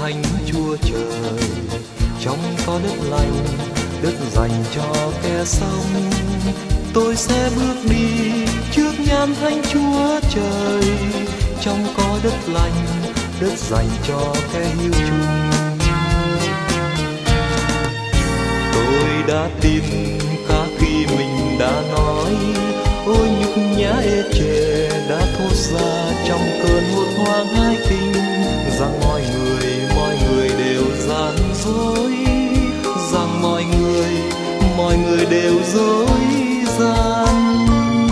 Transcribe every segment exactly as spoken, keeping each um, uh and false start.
thánh Chúa Trời. Trong có đất lành, đất dành cho kẻ sống, tôi sẽ bước đi trước nhan thánh Chúa Trời. Trong có đất lành, đất dành cho kẻ hiếu chung. Tôi đã tin cả khi mình đã nói, ôi nhục nhã ê chề đã thốt ra trong cơn hốt hoang hai kinh, rằng mọi người mọi người đều gian dối, rằng mọi người mọi người đều dối gian.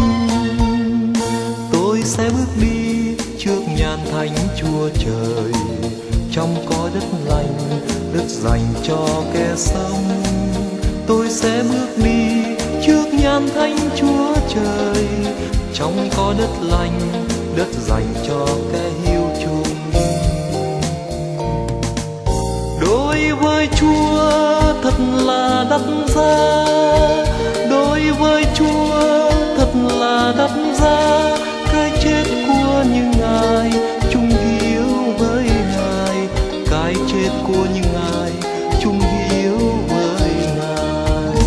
Tôi sẽ bước đi trước nhan thánh Chúa Trời. Trong có đất lành, đất dành cho kẻ sống, tôi sẽ bước đi trước nhan thánh Chúa Trời. Trong có đất lành, đất dành cho kẻ hiếu chung. Đối với Chúa thật là đắt giá, đối với Chúa thật là đắt giá. Cái chết của những ai chung hiếu với Ngài, cái chết của những ai chung hiếu với Ngài.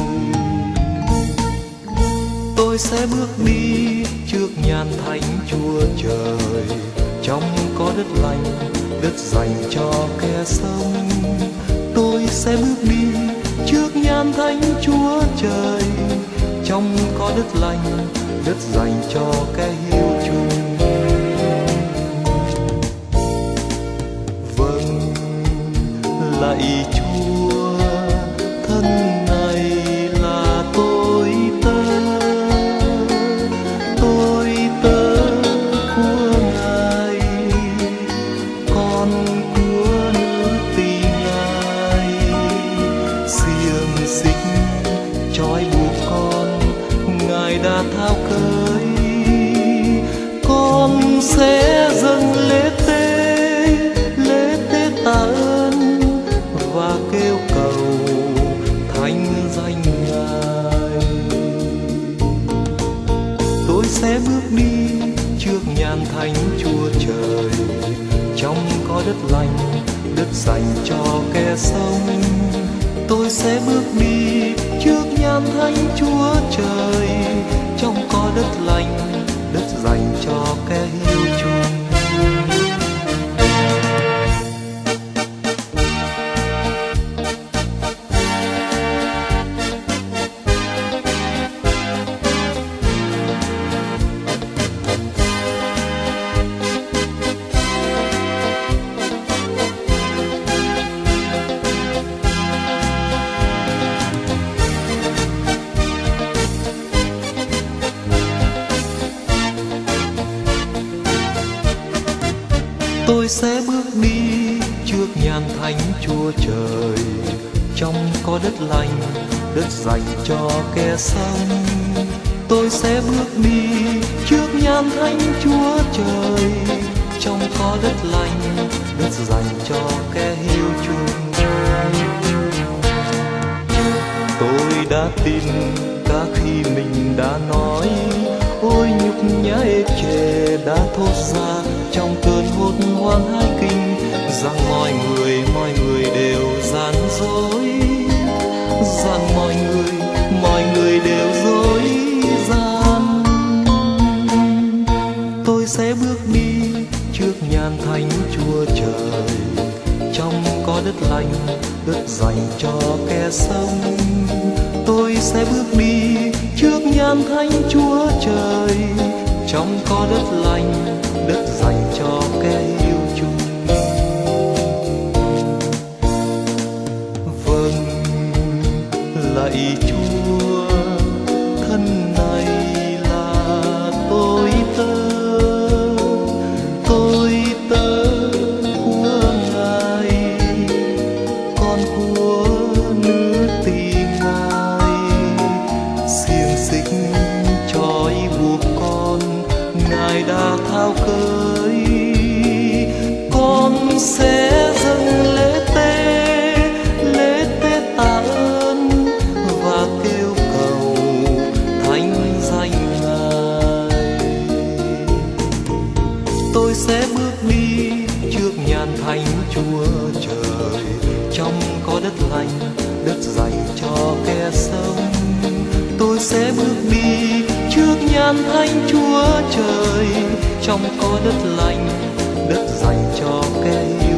Tôi sẽ bước đi trước nhan thánh Chúa Trời. Trong có đất lành, đất dành cho kẻ sống, tôi sẽ bước đi trước nhan thánh Chúa Trời. Trong có đất lành, đất dành cho kẻ hiếu chung. Vâng, lạy Chúa, thân này là tôi tớ, tôi tớ của Ngài, con của nữ tỳ Ngài. Xiềng xích trói buộc con, Ngài đã tháo cởi. Con sẽ dâng lễ tế, lễ tế tạ ơn và kêu cầu thánh danh Ngài. Tôi sẽ bước đi trước nhan thánh Chúa Trời. Trong có đất lành, đất dành cho kẻ sống, tôi sẽ bước đi trước nhan thánh Chúa Trời. Trong có đất lành, đất dành cho kẻ hiếu chung. Tôi sẽ bước đi trước nhan thánh Chúa Trời. Trong có đất lành, đất dành cho kẻ sống, tôi sẽ bước đi trước nhan thánh Chúa Trời. Trong có đất lành, đất dành cho kẻ hiếu chung. Tôi đã tin cả khi mình đã nói, ôi nhục nhã ê chề đã thốt ra trong cơn hốt hoang hai kinh, rằng mọi người mọi người đều gian dối, rằng mọi người mọi người đều dối gian. Tôi sẽ bước đi trước nhan thánh Chúa Trời. Trong có đất lành, đất dành cho kẻ sống, tôi sẽ bước đi trước nhan thánh Chúa Trời. Trong có đất lành, đất dành cho kẻ hiếu chung. Vâng, lạy Chúa, thân này là tôi tớ, tôi tớ của Ngài, con của nữ tỳ Ngài. Xiềng xích trói buộc con, Ngài đã tháo cởi. Con sẽ dâng lễ tế, lễ tế tạ ơn và kêu cầu thánh danh Ngài. Tôi sẽ bước đi trước nhan thánh Chúa Trời. Trong có đất lành, đất dành cho kẻ sống, tôi sẽ bước đi trước nhan thánh Chúa Trời. Trong có đất lành, đất dành cho kẻ